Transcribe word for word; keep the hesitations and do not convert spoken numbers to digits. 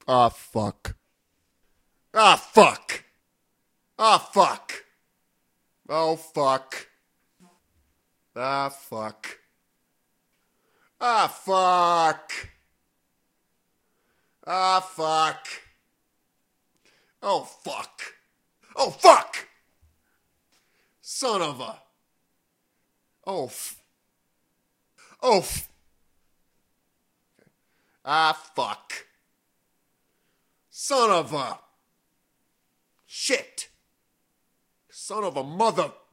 Ah, fuck. Ah, fuck. Ah, fuck. Oh, fuck. Ah, fuck. Ah, fuck. Ah, fuck. Oh, fuck. Oh, fuck. Son of a. Oh, f- oh, f- ah, fuck. Son of a. Shit. Son of a mother.